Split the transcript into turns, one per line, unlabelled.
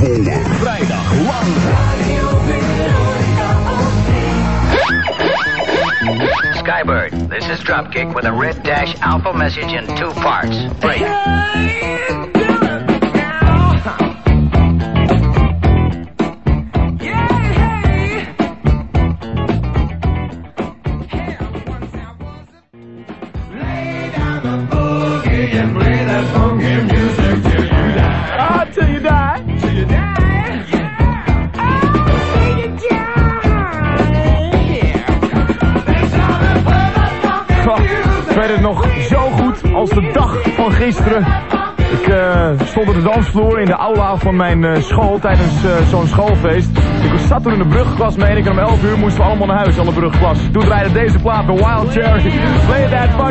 Vrijdag lang.
Skybird, this is Dropkick with a red dash alpha message in 2 parts. Break.
Ik weet het nog zo goed als de dag van gisteren. Ik stond op de dansvloer in de aula van mijn school tijdens zo'n schoolfeest. Ik zat toen in de brugklas mee en om 11 uur moesten we allemaal naar huis, alle brugklas. Toen draaide deze plaat, de Wild Cherry. Play that fun.